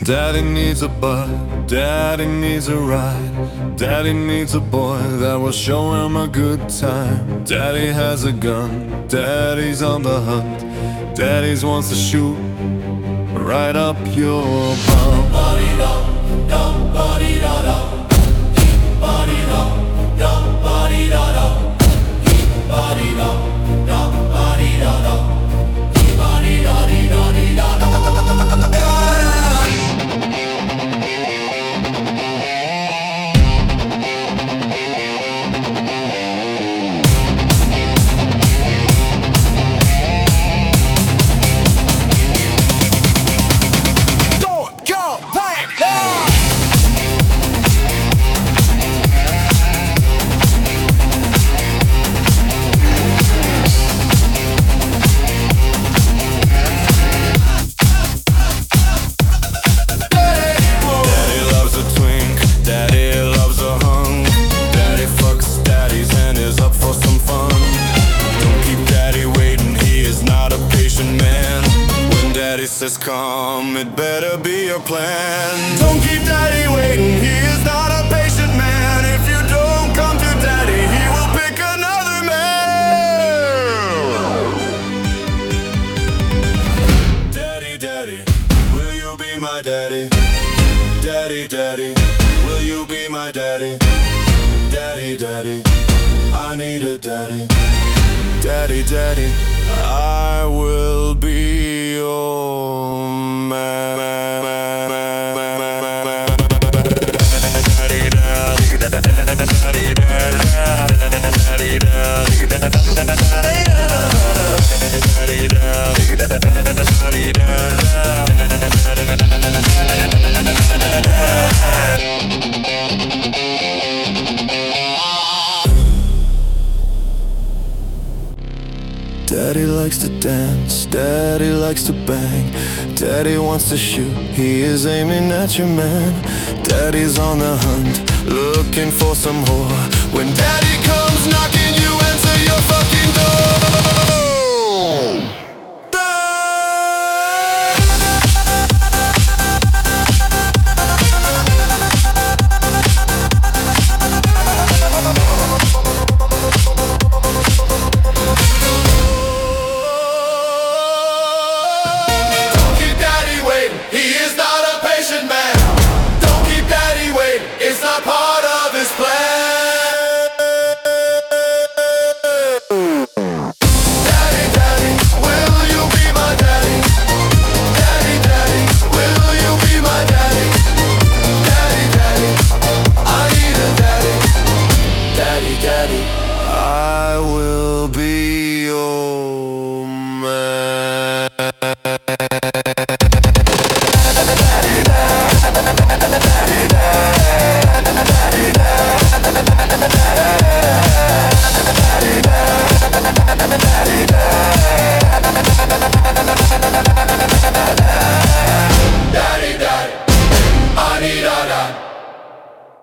Daddy needs a butt, daddy needs a ride. Daddy needs a boy that will show him a good time. Daddy has a gun, daddy's on the hunt. Daddy's wants to shoot right up your bum. Daddy says come, it better be your plan. Don't keep daddy waiting, he is not a patient man. If you don't come to daddy, he will pick another man. Daddy, daddy, will you be my daddy? Daddy, daddy, will you be my daddy? Daddy, daddy, I need a daddy. Daddy, daddy, I will be your man. Daddy likes to dance, daddy likes to bang. Daddy wants to shoot, he is aiming at your man. Daddy's on the hunt, looking for some whore. When daddy comes knocking,